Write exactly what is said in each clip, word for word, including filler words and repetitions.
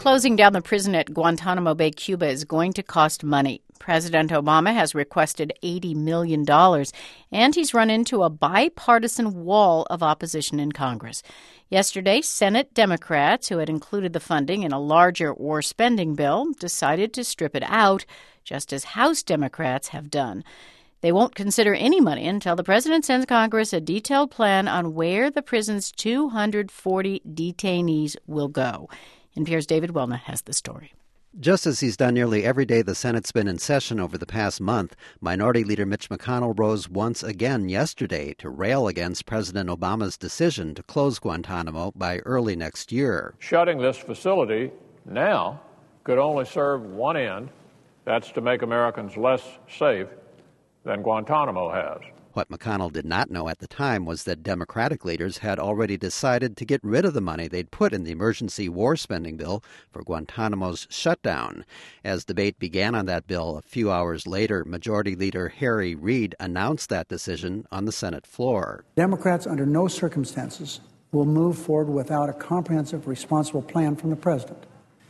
Closing down the prison at Guantanamo Bay, Cuba is going to cost money. President Obama has requested eighty million dollars, and he's run into a bipartisan wall of opposition in Congress. Yesterday, Senate Democrats, who had included the funding in a larger war spending bill, decided to strip it out, just as House Democrats have done. They won't consider any money until the president sends Congress a detailed plan on where the prison's two hundred forty detainees will go. N P R's David Welna has the story. Just as he's done nearly every day the Senate's been in session over the past month, Minority Leader Mitch McConnell rose once again yesterday to rail against President Obama's decision to close Guantanamo by early next year. Shutting this facility now could only serve one end. That's to make Americans less safe than Guantanamo has. What McConnell did not know at the time was that Democratic leaders had already decided to get rid of the money they'd put in the emergency war spending bill for Guantanamo's shutdown. As debate began on that bill a few hours later, Majority Leader Harry Reid announced that decision on the Senate floor. Democrats under no circumstances will move forward without a comprehensive, responsible plan from the president.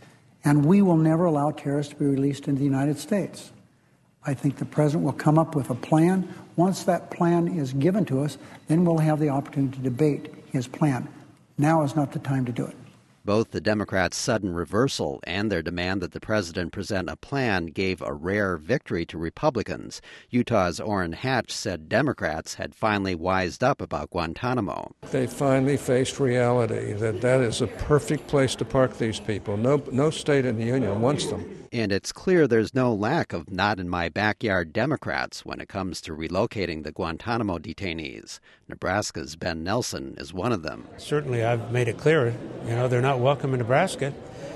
And we will never allow terrorists to be released into the United States. I think the president will come up with a plan. Once that plan is given to us, then we'll have the opportunity to debate his plan. Now is not the time to do it. Both the Democrats' sudden reversal and their demand that the president present a plan gave a rare victory to Republicans. Utah's Orrin Hatch said Democrats had finally wised up about Guantanamo. They finally faced reality that that is a perfect place to park these people. No, no state in the union wants them. And it's clear there's no lack of not-in-my-backyard Democrats when it comes to relocating the Guantanamo detainees. Nebraska's Ben Nelson is one of them. Certainly, I've made it clear, you know, they're not welcome in Nebraska,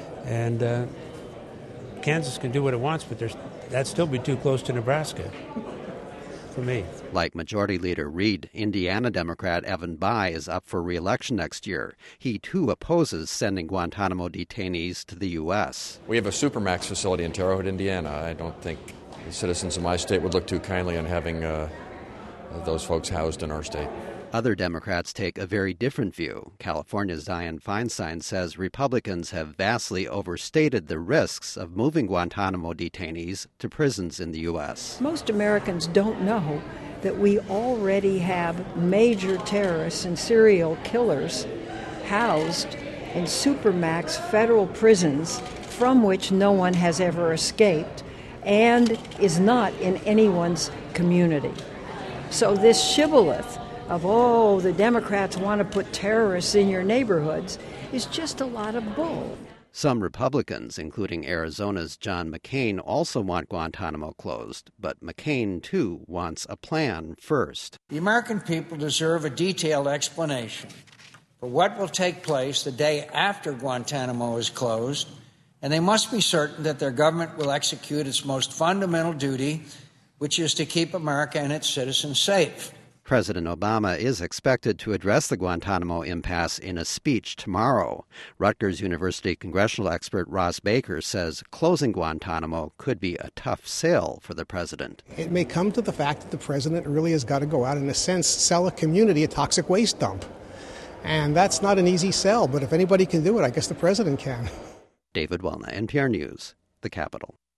and uh, Kansas can do what it wants, but there's, that'd still be too close to Nebraska for me. Like Majority Leader Reid, Indiana Democrat Evan Bayh is up for re-election next year. He, too, opposes sending Guantanamo detainees to the U S. We have a Supermax facility in Terre Haute, Indiana. I don't think the citizens of my state would look too kindly on having uh, those folks housed in our state. Other Democrats take a very different view. California's Dianne Feinstein says Republicans have vastly overstated the risks of moving Guantanamo detainees to prisons in the U S. Most Americans don't know that we already have major terrorists and serial killers housed in supermax federal prisons from which no one has ever escaped and is not in anyone's community. So this shibboleth of, oh, the Democrats want to put terrorists in your neighborhoods is just a lot of bull. Some Republicans, including Arizona's John McCain, also want Guantanamo closed. But McCain, too, wants a plan first. The American people deserve a detailed explanation for what will take place the day after Guantanamo is closed, and they must be certain that their government will execute its most fundamental duty, which is to keep America and its citizens safe. President Obama is expected to address the Guantanamo impasse in a speech tomorrow. Rutgers University congressional expert Ross Baker says closing Guantanamo could be a tough sell for the president. It may come to the fact that the president really has got to go out and, in a sense, sell a community a toxic waste dump. And that's not an easy sell, but if anybody can do it, I guess the president can. David Welna, N P R News, the Capitol.